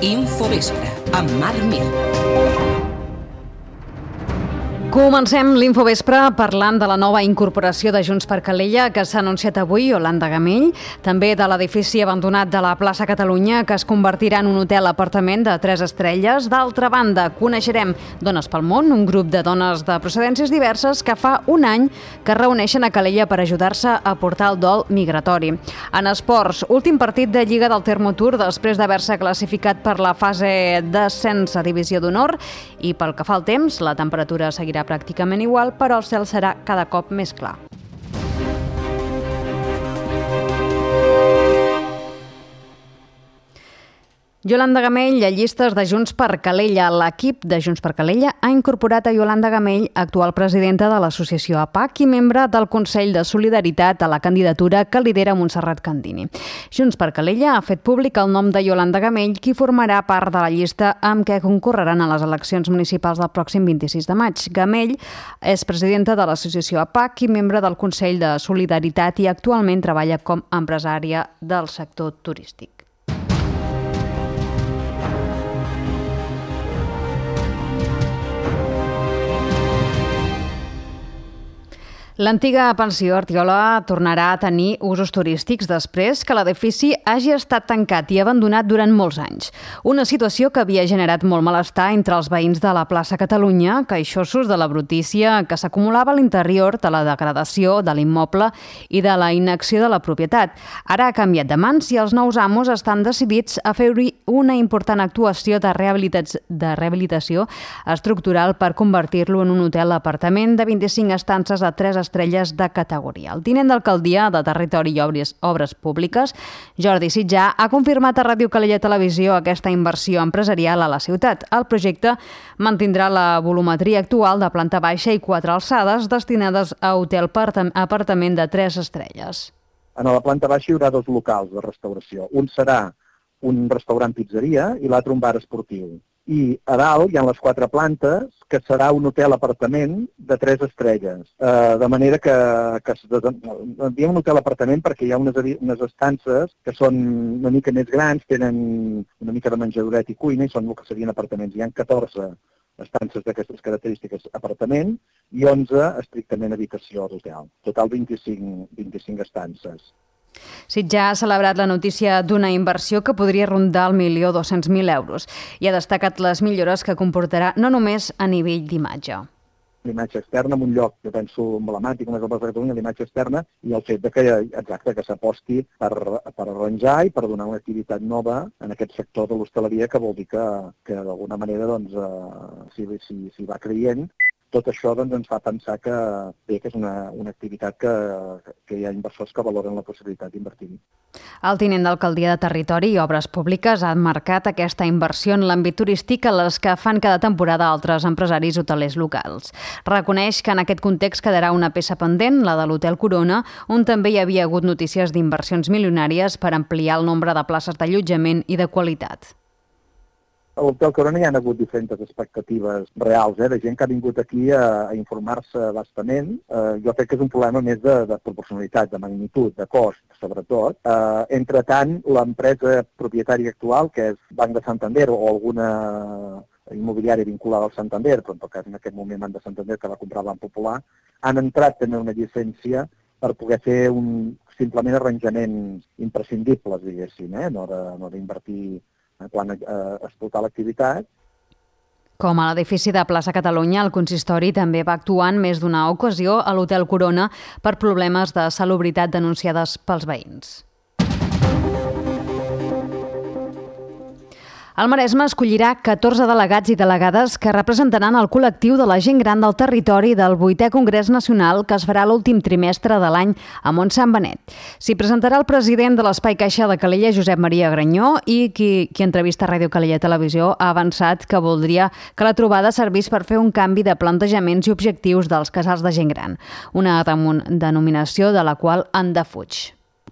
Infovespre, amb Marc Mir. Comencem l'Infovespre parlant de la nova incorporació de Junts per Calella que s'ha anunciat avui, Yolanda Gamell, també de l'edifici abandonat de la plaça Catalunya que es convertirà en un hotel-apartament de 3 estrelles. D'altra banda, coneixerem Dones pel Món, un grup de dones de procedències diverses que fa un any que es reuneixen a Calella per ajudar-se a portar el dol migratori. En esports, últim partit de Lliga del Termotour després d'haver-se classificat per la fase d'ascens a Divisió d'Honor i pel que fa al temps, la temperatura seguirà pràcticament igual, però el cel serà cada cop més clar. Yolanda Gamell, a llistes de Junts per Calella. L'equip de Junts per Calella ha incorporat a Yolanda Gamell, actual presidenta de l'associació APAC i membre del Consell de Solidaritat, a la candidatura que lidera Montserrat Candini. Junts per Calella ha fet públic el nom de Yolanda Gamell, qui formarà part de la llista amb què concorreran a les eleccions municipals del pròxim 26 de maig. Gamell és presidenta de l'associació APAC i membre del Consell de Solidaritat i actualment treballa com a empresària del sector turístic. L'antiga pensió Artiola tornarà a tenir usos turístics després que l'edifici hagi estat tancat i abandonat durant molts anys. Una situació que havia generat molt malestar entre els veïns de la plaça Catalunya, queixosos de la brutícia que s'acumulava a l'interior, de la degradació de l'immoble i de la inacció de la propietat. Ara ha canviat de mans i els nous amos estan decidits a fer-hi una important actuació de rehabilitació estructural per convertir-lo en un hotel-apartament de 25 estances a 3 estrelles de categoria. El tinent d'alcaldia de Territori i Obres Públiques, Jordi Sitjà, ha confirmat a Ràdio Calella Televisió aquesta inversió empresarial a la ciutat. El projecte mantindrà la volumetria actual de planta baixa i 4 alçades destinades a hotel-apartament de 3 estrelles. En la planta baixa hi haurà 2 locals de restauració. Un serà un restaurant-pizzeria i l'altre un bar esportiu. I a dalt hi ha les 4 plantes, que serà un hotel-apartament de 3 estrelles. De manera que diem un hotel-apartament perquè hi ha unes estances que són una mica més grans, tenen una mica de menjadoret i cuina i són el que serien apartaments. Hi ha 14 estances d'aquestes característiques apartament i 11 estrictament habitació d'hotel. Total 25 estances. Sitjà ha celebrat la notícia d'una inversió que podria rondar el 1.200.000 euros i ha destacat les millores que comportarà no només a nivell d'imatge. L'imatge externa en un lloc, jo penso, emblemàtic com és el Plaça Catalunya, l'imatge externa i el fet que s'aposti per arranjar i per donar una activitat nova en aquest sector de l'hostaleria, que vol dir que d'alguna manera s'hi va creient. Tot això ens fa pensar que és una activitat que hi ha inversors que valoren la possibilitat d'invertir-hi. El tinent d'alcaldia de Territori i Obres Públiques ha marcat aquesta inversió en l'àmbit turístic a les que fan cada temporada altres empresaris hotelers locals. Reconeix que en aquest context quedarà una peça pendent, la de l'Hotel Corona, on també hi havia hagut notícies d'inversions milionàries per ampliar el nombre de places d'allotjament i de qualitat. A l'Hotel Corona hi ha hagut diferents expectatives reals, de gent que ha vingut aquí a informar-se bastament. Jo crec que és un problema més de proporcionalitat, de magnitud, de cost, sobretot. Entretant, l'empresa propietària actual, que és Banc de Santander o alguna immobiliària vinculada al Santander, però en tot cas en aquest moment Banc de Santander, que va comprar el Banc Popular, han entrat també una llicència per poder fer simplement arranjaments imprescindibles, diguéssim, no d'invertir quan explotar l'activitat. Com a l'edifici de Plaça Catalunya, el consistori també va actuar en més d'una ocasió a l'Hotel Corona per problemes de salubritat denunciades pels veïns. El Maresme escollirà 14 delegats i delegades que representaran el col·lectiu de la gent gran del territori del 8è Congrés Nacional que es farà l'últim trimestre de l'any a Montsant Benet. S'hi presentarà el president de l'Espai Caixa de Calella, Josep Maria Granyó, i qui entrevista a Ràdio Calella Televisió ha avançat que voldria que la trobada servís per fer un canvi de plantejaments i objectius dels casals de gent gran, una denominació de la qual en defuig.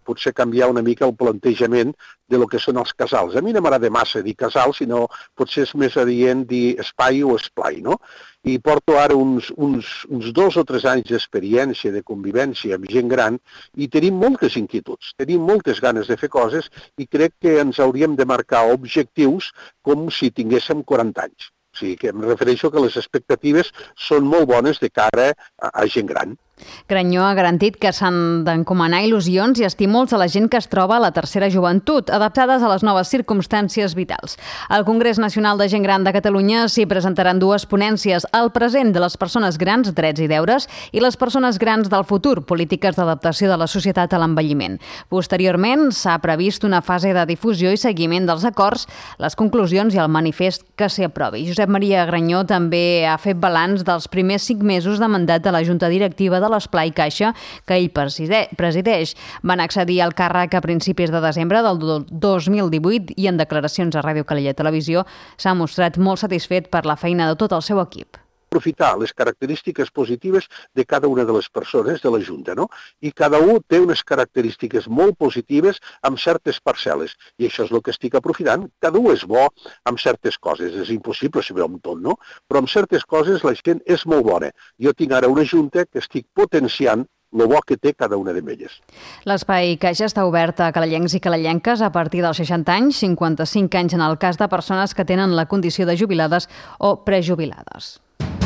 potser canviar una mica el plantejament de lo que són els casals. A mi no m'agrada massa dir casal, sinó potser és més adient dir espai o esplai, no? I porto ara uns 2 o 3 anys d'experiència, de convivència amb gent gran, i tenim moltes inquietuds, tenim moltes ganes de fer coses i crec que ens hauríem de marcar objectius com si tinguéssim 40 anys. O sigui, que em refereixo que les expectatives són molt bones de cara a gent gran. Granyó ha garantit que s'han d'encomanar il·lusions i estímuls a la gent que es troba a la tercera joventut, adaptades a les noves circumstàncies vitals. Al Congrés Nacional de Gent Gran de Catalunya s'hi presentaran 2 ponències, el present de les persones grans, drets i deures, i les persones grans del futur, polítiques d'adaptació de la societat a l'envelliment. Posteriorment, s'ha previst una fase de difusió i seguiment dels acords, les conclusions i el manifest que s'hi aprovi. Josep Maria Granyó també ha fet balanç dels primers 5 mesos de mandat de la Junta Directiva de l'Esplai Caixa que ell presideix. Van accedir al càrrec a principis de desembre del 2018 i en declaracions a Ràdio Calella Televisió s'ha mostrat molt satisfet per la feina de tot el seu equip. Aprofitar les característiques positives de cada una de les persones de la Junta, no? I cada un té unes característiques molt positives amb certes parcel·les, i això és el que estic aprofitant. Cada un és bo amb certes coses, és impossible saber amb tot, no? Però amb certes coses la gent és molt bona. Jo tinc ara una Junta que estic potenciant el bo que té cada una d'elles. L'Espai Caixa està obert a calellencs i calellenques a partir dels 60 anys, 55 anys en el cas de persones que tenen la condició de jubilades o prejubilades.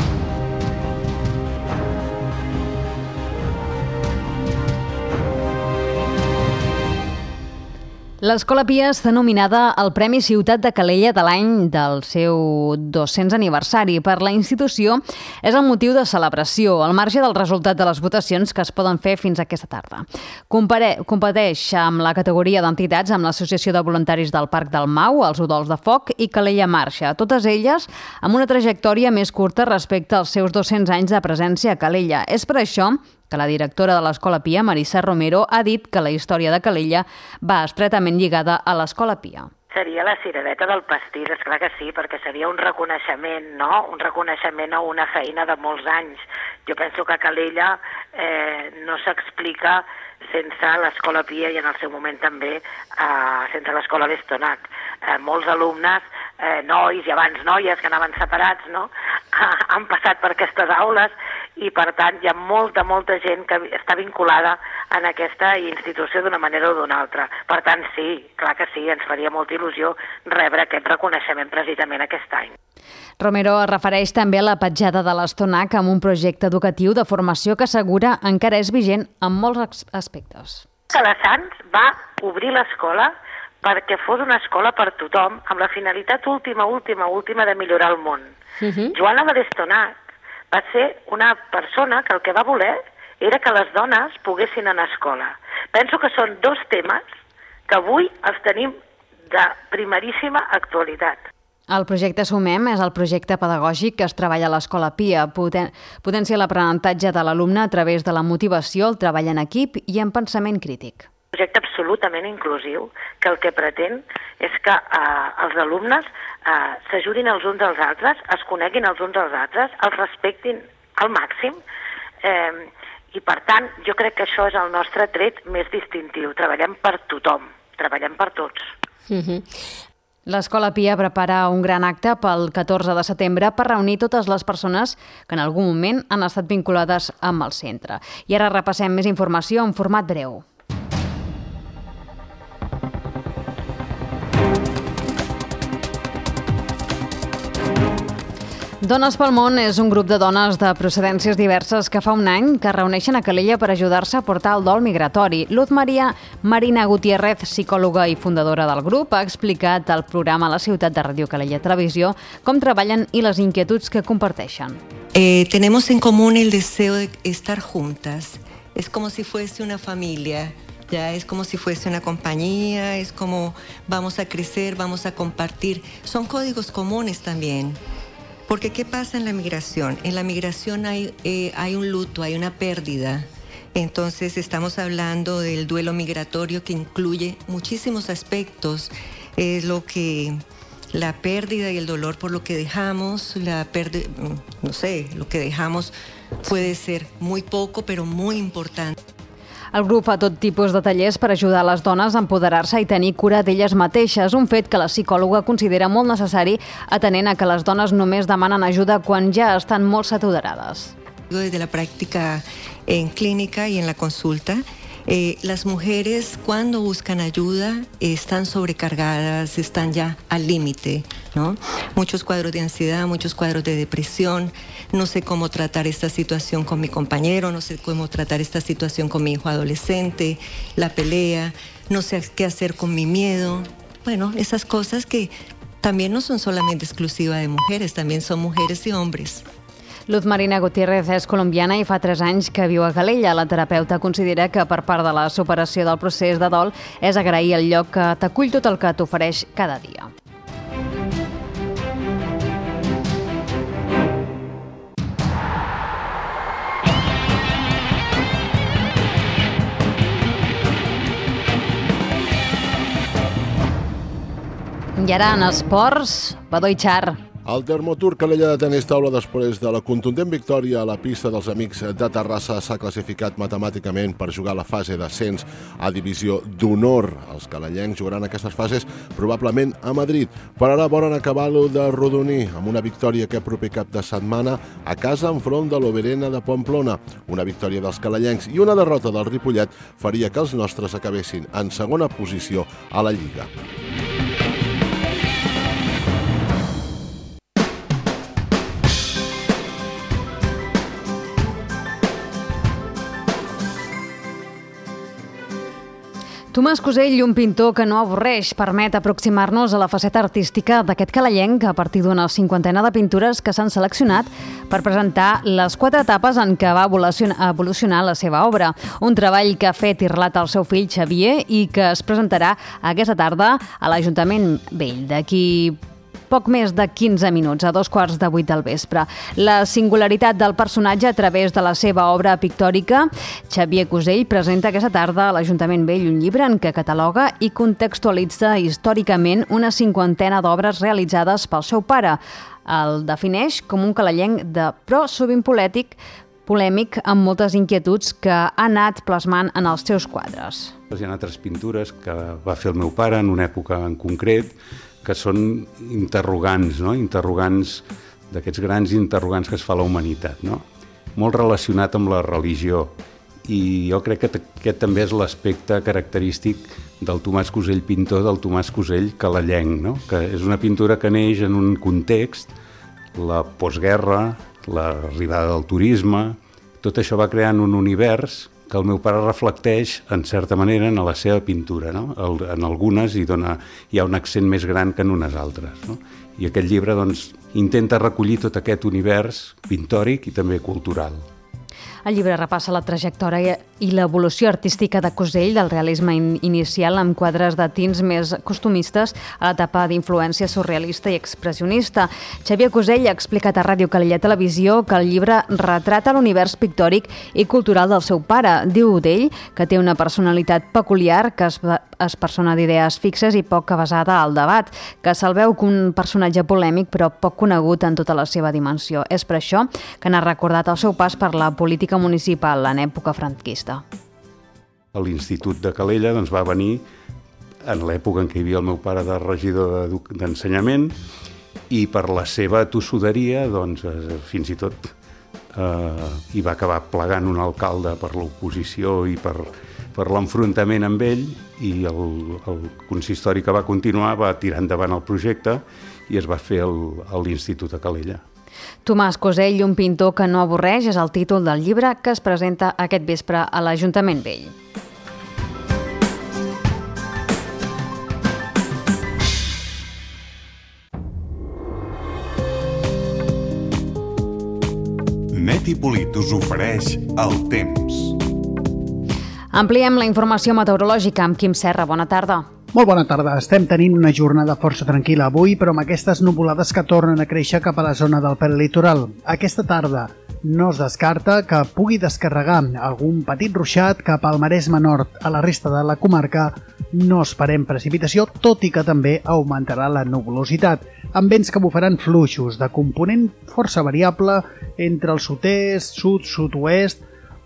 L'Escola Pia està nominada al Premi Ciutat de Calella de l'any del seu 200 aniversari. Per la institució és el motiu de celebració, al marge del resultat de les votacions que es poden fer fins aquesta tarda. Competeix amb la categoria d'entitats amb l'Associació de Voluntaris del Parc del Mau, els Udols de Foc i Calella Marxa, totes elles amb una trajectòria més curta respecte als seus 200 anys de presència a Calella. És per això que la directora de l'Escola Pia, Marissa Romero, ha dit que la història de Calella va estretament lligada a l'Escola Pia. Seria la ciradeta del pastís, esclar que sí, perquè seria un reconeixement, no? Un reconeixement a una feina de molts anys. Jo penso que Calella no s'explica sense l'Escola Pia i en el seu moment també sense l'Escola Bestonac. Molts alumnes, nois i abans noies que anaven separats, no? Han passat per aquestes aules i per tant hi ha molta gent que està vinculada en aquesta institució d'una manera o d'una altra. Per tant sí, clar que sí, ens faria molta il·lusió rebre aquest reconeixement precisament aquest any. Romero es refereix també a la petjada de l'Estonac amb un projecte educatiu de formació que assegura encara és vigent en molts aspectes. Calassans va obrir l'escola perquè fos una escola per tothom amb la finalitat última de millorar el món. Joana de l'Estonac va ser una persona que el que va voler era que les dones poguessin anar a escola. Penso que són 2 temes que avui els tenim de primeríssima actualitat. El projecte Sumem és el projecte pedagògic que es treballa a l'Escola Pia. Potencia l'aprenentatge de l'alumne a través de la motivació, el treball en equip i en pensament crític. Un projecte absolutament inclusiu que el que pretén és que els alumnes s'ajudin els uns als altres, es coneguin els uns als altres, els respectin al màxim i per tant jo crec que això és el nostre tret més distintiu. Treballem per tothom, treballem per tots. L'Escola Pia prepara un gran acte pel 14 de setembre per reunir totes les persones que en algun moment han estat vinculades amb el centre. I ara repassem més informació en format breu. Dones pel món és un grup de dones de procedències diverses que fa un any que es reuneixen a Calella per ajudar-se a portar el dol migratori. Luz Maria Marina Gutiérrez, psicòloga i fundadora del grup, ha explicat al programa La Ciutat de Ràdio Calella Televisió com treballen i les inquietuds que comparteixen. Tenemos en común el deseo de estar juntas. Es como si fuese una familia. Ya es como si fuese una compañía, es como vamos a crecer, vamos a compartir. Son códigos comunes también. Porque ¿qué pasa en la migración? En la migración hay un luto, hay una pérdida. Entonces estamos hablando del duelo migratorio que incluye muchísimos aspectos. Es lo que la pérdida y el dolor por lo que dejamos, lo que dejamos puede ser muy poco, pero muy importante. El grup fa tot tipus de tallers per ajudar les dones a empoderar-se i tenir cura d'elles mateixes, un fet que la psicòloga considera molt necessari atenent a que les dones només demanen ajuda quan ja estan molt saturades. Desde la práctica en clínica y en la consulta, las mujeres cuando buscan ayuda están sobrecargadas, están ya al límite, ¿no? Muchos cuadros de ansiedad, muchos cuadros de depresión. No sé cómo tratar esta situación con mi compañero, no sé cómo tratar esta situación con mi hijo adolescente, la pelea, no sé qué hacer con mi miedo. Bueno, esas cosas que también no son solamente exclusivas de mujeres, también son mujeres y hombres. Luz Marina Gutiérrez és colombiana i fa 3 anys que viu a Calella. La terapeuta considera que per part de la superació del procés de dol és agrair el lloc que t'acull tot el que t'ofereix cada dia. I ara en esports, Badó i Char. El Dermotur Calella de tenis taula, després de la contundent victòria a la pista dels Amics de Terrassa, s'ha classificat matemàticament per jugar la fase d'ascens a divisió d'honor. Els calellencs jugaran aquestes fases probablement a Madrid, però ara volen acabar-lo de rodonir amb una victòria aquest proper cap de setmana a casa enfront de l'Oberena de Pamplona. Una victòria dels calellencs i una derrota del Ripollet faria que els nostres acabessin en segona posició a la Lliga. Tomàs Cosell, un pintor que no avorreix, permet aproximar-nos a la faceta artística d'aquest calellenc a partir d'una 50ena de pintures que s'han seleccionat per presentar les 4 etapes en què va evolucionar la seva obra. Un treball que ha fet i relat el seu fill Xavier i que es presentarà aquesta tarda a l'Ajuntament Vell, d'aquí poc més de 15 minuts, a 7:15 del vespre. La singularitat del personatge a través de la seva obra pictòrica, Xavier Cosell presenta aquesta tarda a l'Ajuntament Vell un llibre en què cataloga i contextualitza històricament una 50ena d'obres realitzades pel seu pare. El defineix com un calellenc però sovint polèmic amb moltes inquietuds que ha anat plasmant en els seus quadres. Hi ha altres pintures que va fer el meu pare en una època en concret que són interrogants, no? Interrogants d'aquests grans interrogants que es fa a la humanitat, no? Molt relacionat amb la religió. I jo crec que aquest també és l'aspecte característic del Tomàs Cosell pintor, del Tomàs Cosell calellenc, no? Que és una pintura que neix en un context, la postguerra, l'arribada del turisme, tot això va creant un univers que el meu pare reflecteix, en certa manera, en la seva pintura, no? En algunes hi ha un accent més gran que en unes altres, no? I aquest llibre doncs, intenta recollir tot aquest univers pintòric i també cultural. El llibre repassa la trajectòria i l'evolució artística de Cosell, del realisme inicial amb quadres de tints més costumistes a l'etapa d'influència surrealista i expressionista. Xavier Cosell ha explicat a Ràdio Calella Televisió que el llibre retrata l'univers pictòric i cultural del seu pare. Diu d'ell que té una personalitat peculiar, que es persona d'idees fixes i poc avesada al debat, que se'l veu com un personatge polèmic però poc conegut en tota la seva dimensió. És per això que n'ha recordat el seu pas per la política municipal en època franquista. A l'Institut de Calella doncs, va venir en l'època en què hi havia el meu pare de regidor d'ensenyament i per la seva tossuderia doncs, fins i tot hi va acabar plegant un alcalde per l'oposició i per l'enfrontament amb ell, i el consistori que va continuar va tirar endavant el projecte i es va fer a l'Institut de Calella. Tomàs Cosell, un pintor que no avorreix, és el títol del llibre que es presenta aquest vespre a l'Ajuntament Vell. Net i Polit us ofereix el temps. Ampliem la informació meteorològica amb Quim Serra. Bona tarda. Molt bona tarda. Estem tenint una jornada força tranquil·la avui, però amb aquestes nuvolades que tornen a créixer cap a la zona del prelitoral. Aquesta tarda no es descarta que pugui descarregar algun petit ruixat cap al Maresme Nord. A la resta de la comarca no esperem precipitació, tot i que també augmentarà la nuvolositat, amb vents que bufaran fluixos, de component força variable entre el sud-est, sud-sud-oest,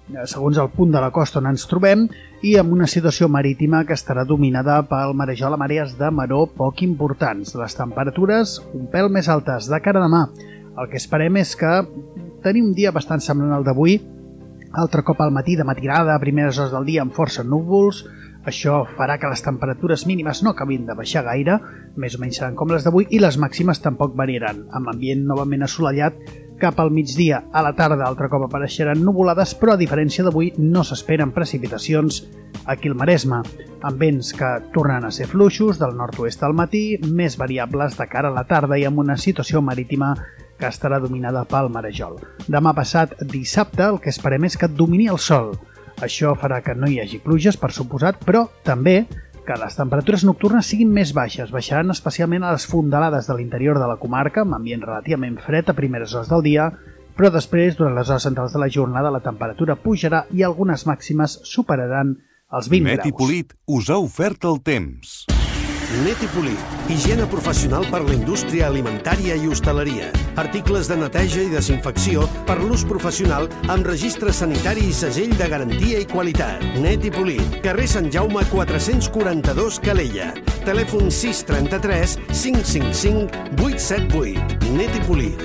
segons el punt de la costa on ens trobem, i amb una situació marítima que estarà dominada pel marejol a marees de maró poc importants. Les temperatures un pèl més altes de cara a demà. El que esperem és que tenim un dia bastant semblant al d'avui, altre cop al matí de matinada, a primeres hores del dia amb força núvols. Això farà que les temperatures mínimes no acabin de baixar gaire, més o menys seran com les d'avui, i les màximes tampoc variaran, amb ambient novament assolellat. Cap al migdia, a la tarda, altre cop apareixeran nuvolades, però a diferència d'avui no s'esperen precipitacions aquí al Maresme, amb vents que tornen a ser fluixos del nord-oest al matí, més variables de cara a la tarda i amb una situació marítima que estarà dominada pel marejol. Demà passat, dissabte, el que esperem és que domini el sol. Això farà que no hi hagi pluges, per suposat, però també que les temperatures nocturnes siguin més baixes. Baixaran especialment a les fondalades de l'interior de la comarca, amb ambient relativament fred a primeres hores del dia, però després, durant les hores centrals de la jornada, la temperatura pujarà i algunes màximes superaran els 20 graus. Net i Polit us ha ofert el temps. Net i Polit, higiene professional per la indústria alimentària i hostaleria. Articles de neteja i desinfecció per l'ús professional amb registre sanitari i segell de garantia i qualitat. Net i Polit, carrer Sant Jaume 442 Calella. Telèfon 633 555 878. Net i Polit.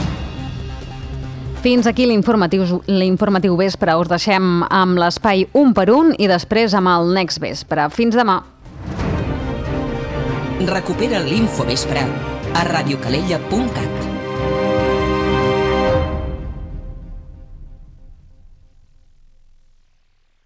Fins aquí l'informatiu vespre. Us deixem amb l'espai un per un i després amb el Next Vespre. Fins demà. Recupera l'Infovespre a radiocalella.cat.